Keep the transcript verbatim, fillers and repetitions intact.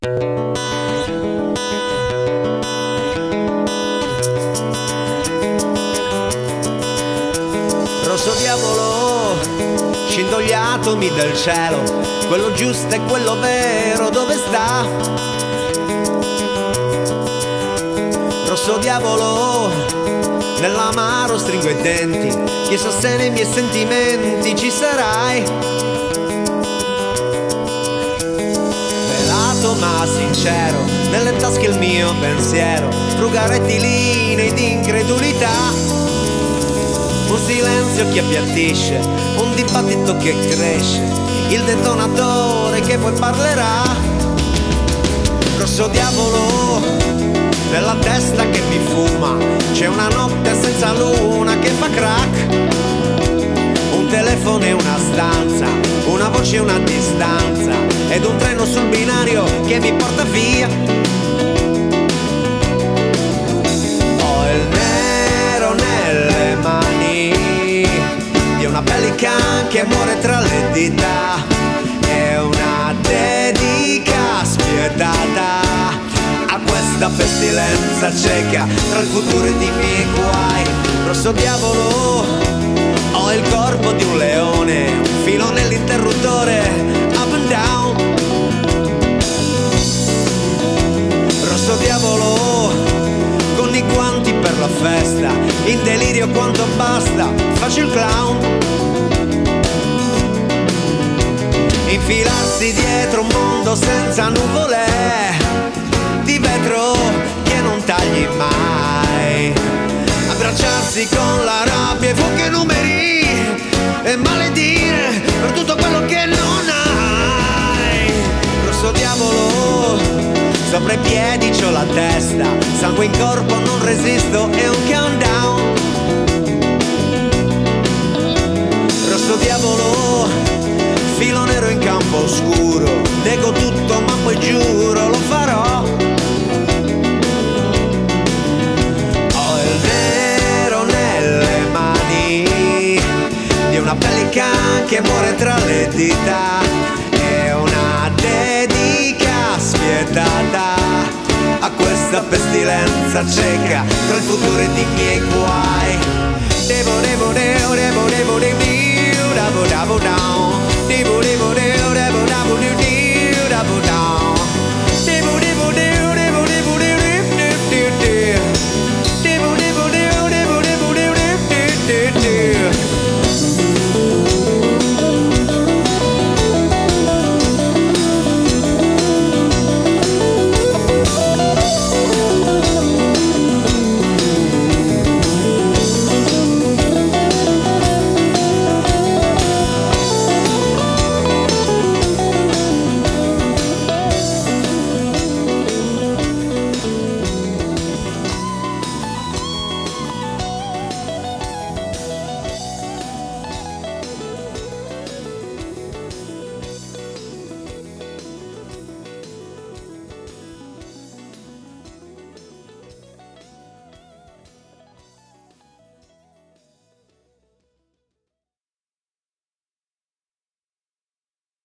Rosso diavolo, scendo gli atomi del cielo, quello giusto e quello vero dove sta? Rosso diavolo, nell'amaro stringo i denti, chissà se nei miei sentimenti ci sarai. Velato ma sincero, nelle tasche il mio pensiero, fruga rettilinei di incredulità. Un silenzio che appiattisce, un dibattito che cresce, il detonatore che poi parlerà. Rosso diavolo, nella testa che mi fuma, c'è una notte senza luna che fa crack. Un telefono e una stanza, una voce e una distanza, ed un treno sul binario che mi porta via. Ho il nero nelle mani di una pelican che muore tra le dita, è una dedica spietata a questa pestilenza cieca tra il futuro ed i miei guai. Rosso diavolo, ho il corpo di un leone, un filo nell'interruttore, up and down. Rosso diavolo, con i guanti per la festa, in delirio quanto basta, faccio il clown. Infilarsi dietro un mondo senza nuvole, di vetro che non tagli mai, abbracciarsi con la rabbia e fuochi e numeri e maledire per tutto quello che non hai. Rosso diavolo, sopra i piedi c'ho la testa, sangue in corpo non resisto, è un countdown. Rosso diavolo, filo nero in campo oscuro, nego tutto ma poi giuro lo farò. Ho il nero nelle mani di una pelican che muore tra le dita, è una dedica spietata a questa pestilenza cieca tra il futuro ed i miei guai. Devo, devo, devo, devo, devo, devo, devo, devo, devo, devo, devo, devo, devo, devo, devo, devo, devo, devo, devo,